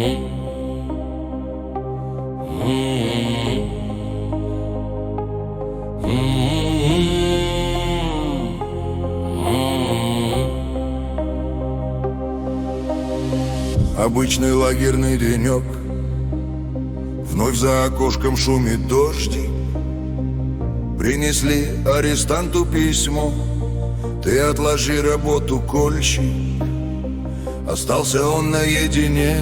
Обычный лагерный денек, вновь за окошком шумит дождик. Принесли арестанту письмо: ты отложи работу, кольщик. Остался он наедине,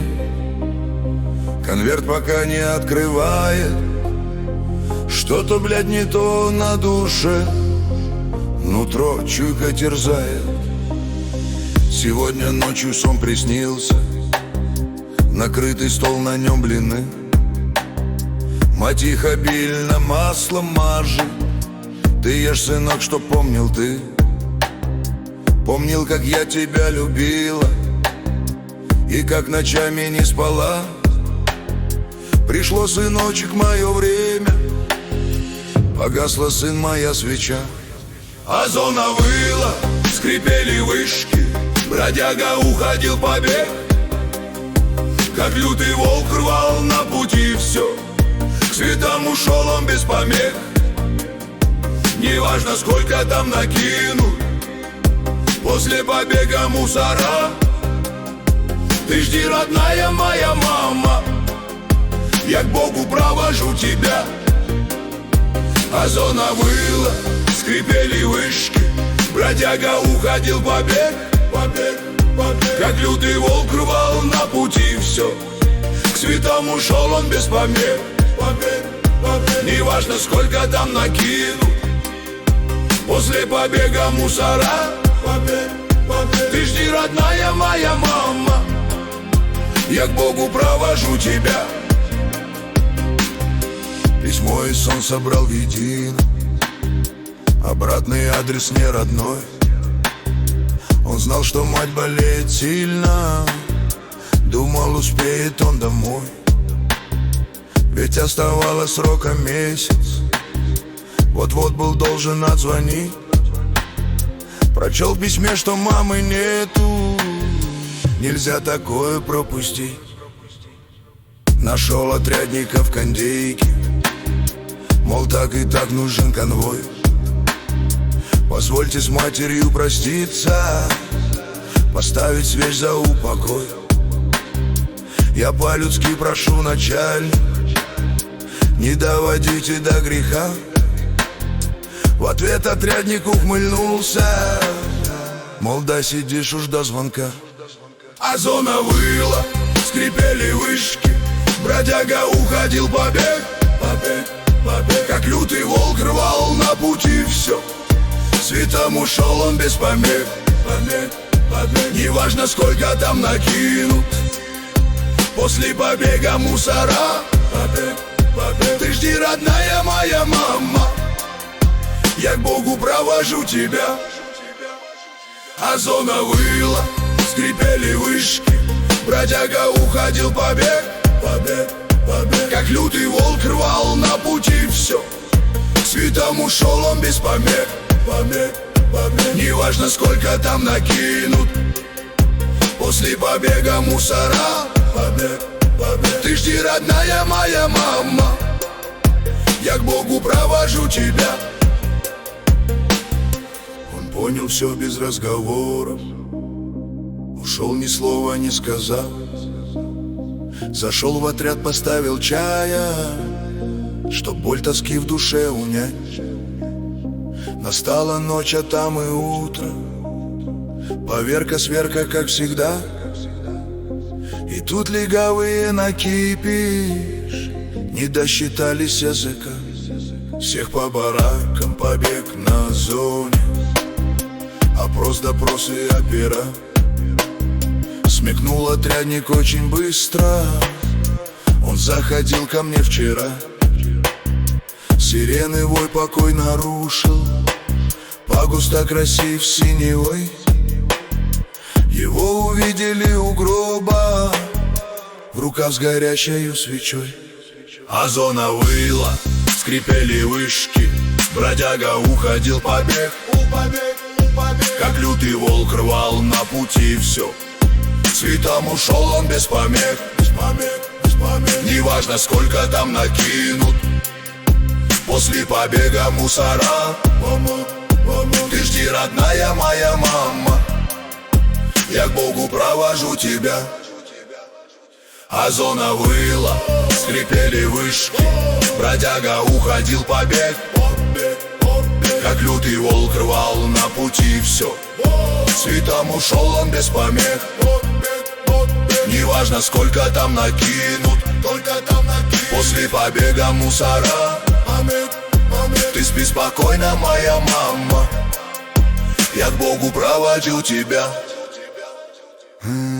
конверт пока не открывает. Что-то, блядь, не то на душе, нутро чуйка терзает. Сегодня ночью сон приснился, накрытый стол, на нем блины. Мать их обильно маслом мажет. Ты ешь, сынок, что помнил ты. Помнил, как я тебя любила и как ночами не спала. Пришло, сыночек, мое время, погасла, сын, моя свеча. А зона выла, скрипели вышки, бродяга уходил побег. Как лютый волк рвал на пути все, к светам ушел он без помех. Неважно, сколько там накинут после побега мусора. Ты жди, родная моя мама, я к Богу провожу тебя. А зона выла, скрипели вышки, бродяга уходил побег. Как лютый волк рвал на пути все, к светам ушел он без помех. Неважно, сколько там накинут после побега мусора. Ты жди, родная моя мама, я к Богу провожу тебя. Письмо и сон собрал в едино, обратный адрес не родной. Он знал, что мать болеет сильно, думал, успеет он домой. Ведь оставалось срока месяц, вот-вот был должен отзвонить. Прочел в письме, что мамы нету, нельзя такое пропустить. Нашел отрядника в кондейке, мол, так и так нужен конвой. Позвольте с матерью проститься, поставить свеч за упокой. Я по-людски прошу, начальник, не доводите до греха. В ответ отрядник ухмыльнулся, мол, да сидишь уж до звонка. А зона выла, скрипели вышки, бродяга уходил побег. Как лютый волк рвал на пути все, к светам ушел он без помех. Неважно, сколько там накинут после побега мусора. Ты жди, родная моя мама, я к Богу провожу тебя. А зона выла, скрипели вышки, бродяга уходил побег. Как лютый волк рвал на пути все, к светам ушел он без помех. Неважно, сколько там накинут после побега мусора. Ты жди, родная моя мама, я к Богу провожу тебя. Он понял все без разговоров, ушел, ни слова не сказав. Зашел в отряд, поставил чая, чтоб боль тоски в душе унять. Настала ночь, а там и утро, поверка-сверка, как всегда. И тут легавые накипишь не досчитались языка. Всех по баракам, побег на зоне, опрос, допросы, опера. Смекнул отрядник очень быстро, он заходил ко мне вчера. Сирены вой покой нарушил, Пагус так красив синевой. Его увидели у гроба, в руках с горящей свечой. А зона выла, скрипели вышки, бродяга уходил побег. Как лютый волк рвал на пути все, к светам ушел он без помех. Неважно, сколько там накинут после побега мусора. Ты жди, родная моя мама, я к Богу провожу тебя. А зона выла, скрипели вышки, бродяга уходил побег. Как лютый волк рвал на пути все, светом ушел он без помех. Неважно, сколько там накинут после побега мусора. Ты спи спокойно, моя мама, я к Богу проводил тебя.